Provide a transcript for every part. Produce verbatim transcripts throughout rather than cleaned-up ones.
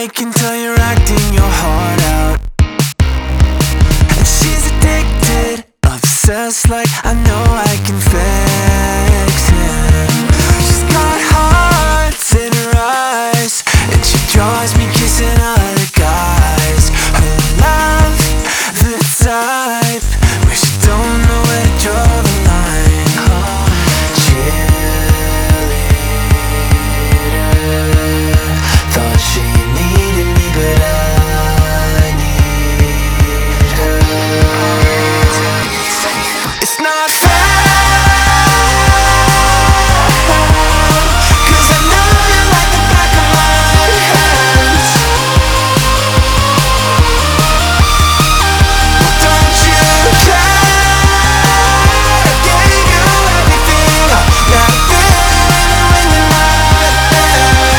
I can tell you're acting your heart out, and she's addicted, obsessed, like I know I can fix him. She's got hearts in her eyes, and she draws me kissing other guys. Her love, the type where she don't know where to draw the line. Cheerleader, thought she needed me, but I need her. It's not fair, 'cause I know you like the back of my hands. Don't you care? I gave you everything, now I'm feeling when you're not there.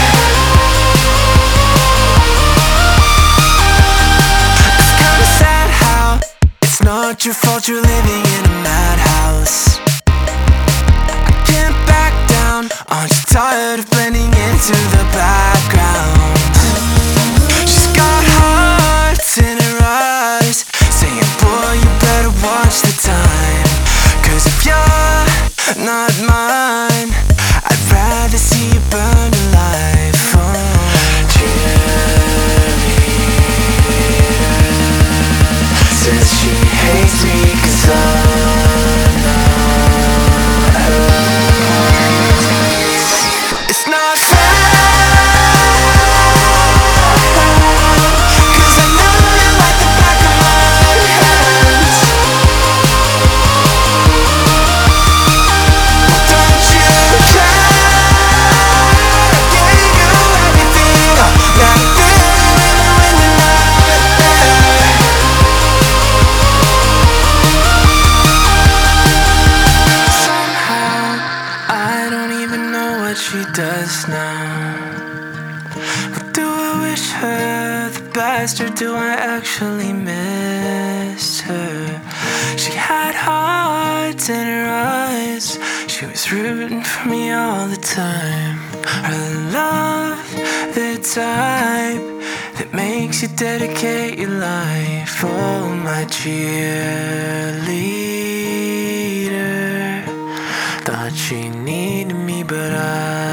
It's kinda sad how it's not your fault you're living in a madhouse. I can't back down, aren't you tired of blending into the background? She's got hearts in her eyes, saying boy you better watch the time, 'cause if you're not mine, I'd rather see you burn alive. Oh, cheerleader says she hates me 'cause I'm not hers. It's not fair, 'cause I know you like the back of my hands. Don't you care? I gave you everything, now I'm feeling when you're not there. Somehow, I don't even know what she does now. But do I wish her the best, or do I actually miss her? She had hearts in her eyes, she was rooting for me all the time. Her love, the type that makes you dedicate your life. Oh, my cheerleader, thought she needed me, but I